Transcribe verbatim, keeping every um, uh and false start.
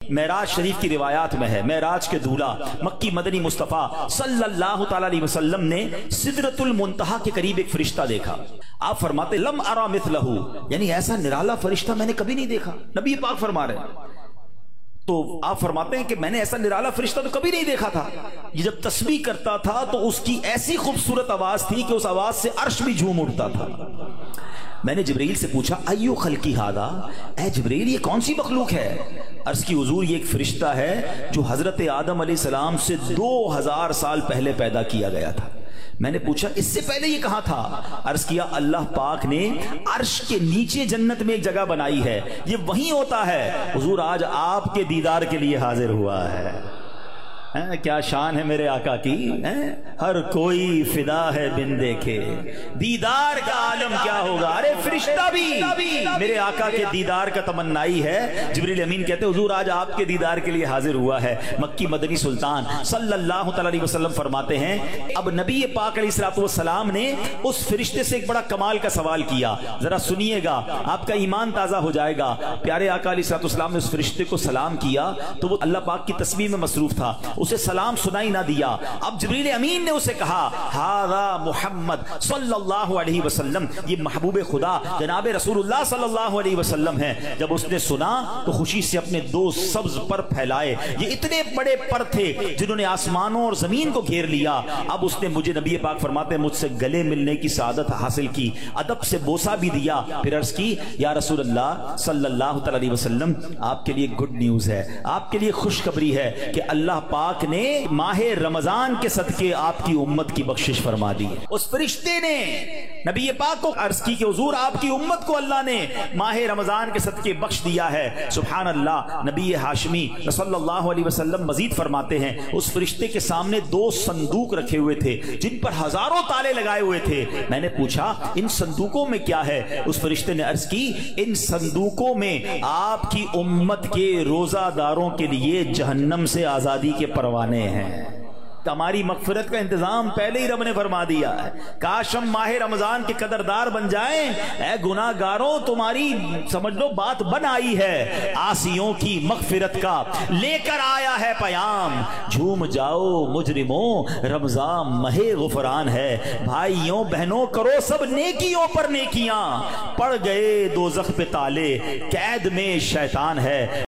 معراج شریف کی روایات میں ہے، معراج کے دولہ مکی مدنی مصطفیٰ صلی اللہ تعالی علیہ وسلم نے سدرۃ المنتہا کے قریب ایک فرشتہ دیکھا۔ آپ فرماتے لم ارا مثلہ، یعنی ایسا نرالا فرشتہ میں نے کبھی نہیں دیکھا۔ نبی پاک فرما رہے ہیں، تو آپ فرماتے ہیں کہ میں نے ایسا نرالا فرشتہ تو کبھی نہیں دیکھا تھا۔ یہ جب تسبیح کرتا تھا تو اس کی ایسی خوبصورت آواز تھی کہ اس آواز سے عرش بھی جھوم اٹھتا تھا۔ میں نے جبرائیل سے پوچھا ایو خلقی ھذا، اے جبرائیل یہ کون سی مخلوق ہے؟ عرض کی حضور یہ ایک فرشتہ ہے جو حضرت آدم علیہ السلام سے دو ہزار سال پہلے پیدا کیا گیا تھا۔ میں نے پوچھا اس سے پہلے یہ کہاں تھا؟ عرض کیا اللہ پاک نے عرش کے نیچے جنت میں ایک جگہ بنائی ہے، یہ وہیں ہوتا ہے۔ حضور آج آپ کے دیدار کے لیے حاضر ہوا ہے۔ کیا شان ہے میرے آقا کی، ہر کوئی فدا ہے بن دیکھے، دیدار کا عالم کیا ہوگا۔ ارے فرشتہ بھی میرے آقا کے دیدار کا تمنائی ہے۔ جبریل امین کہتے حضور آج آپ کے دیدار کے لیے حاضر ہوا ہے۔ مکی مدنی سلطان صلی اللہ تعالی علیہ وسلم فرماتے ہیں اب نبی پاک علیہ الصلوۃ والسلام نے اس فرشتے سے ایک بڑا کمال کا سوال کیا، ذرا سنیے گا آپ کا ایمان تازہ ہو جائے گا۔ پیارے آقا علیہ الصلوۃ والسلام نے اس فرشتے کو سلام کیا تو وہ اللہ پاک کی تسبیح میں مصروف تھا، اسے سلام سنائی نہ دیا۔ اب جبریل امین نے اسے کہا ہذا محمد صلی اللہ علیہ وسلم، یہ محبوب خدا جناب رسول اللہ صلی اللہ علیہ وسلم ہے۔ جب اس نے سنا تو خوشی سے اپنے دو سبز پر پھیلائے، یہ اتنے بڑے پر تھے جنہوں نے آسمانوں اور زمین کو گھیر لیا۔ اب اس نے مجھے نبی پاک فرماتے ہیں مجھ سے گلے ملنے کی سعادت حاصل کی، ادب سے بوسہ بھی دیا، پھر عرض کی یا رسول اللہ صلی اللہ تعالی علیہ وسلم آپ کے لیے گڈ نیوز ہے، آپ کے لیے خوشخبری ہے کہ اللہ پاک نے ماہ رمضان کے صدقے آپ کی امت کی بخشش فرما دی۔ اس فرشتے نے نبی پاک کو عرض کی کہ حضور آپ کی امت کو اللہ نے ماہ رمضان کے صدقے بخش دیا ہے۔ سبحان اللہ۔ نبی ہاشمی صلی اللہ علیہ وسلم مزید فرماتے ہیں اس فرشتے کے سامنے دو صندوق رکھے ہوئے تھے جن پر ہزاروں تالے لگائے ہوئے تھے۔ میں نے پوچھا ان صندوقوں میں کیا ہے؟ اس فرشتے نے عرض کی ان صندوقوں میں آپ کی امت کے روزہ داروں کے لیے جہنم سے آزادی کے پروانے ہیں۔ ہماری مغفرت کا انتظام پہلے ہی رب نے فرما دیا ہے۔ کاش ہم ماہ رمضان کے قدردار بن جائیں۔ اے گناہ گاروں تمہاری سمجھ لو بات بن آئی ہے، عاصیوں کی مغفرت کا لے کر آیا ہے پیام۔ جھوم جاؤ مجرموں رمضان ماہ غفران ہے، بھائیوں بہنوں کرو سب نیکیوں پر نیکیاں، پڑ گئے دوزخ پہ تالے قید میں شیطان ہے۔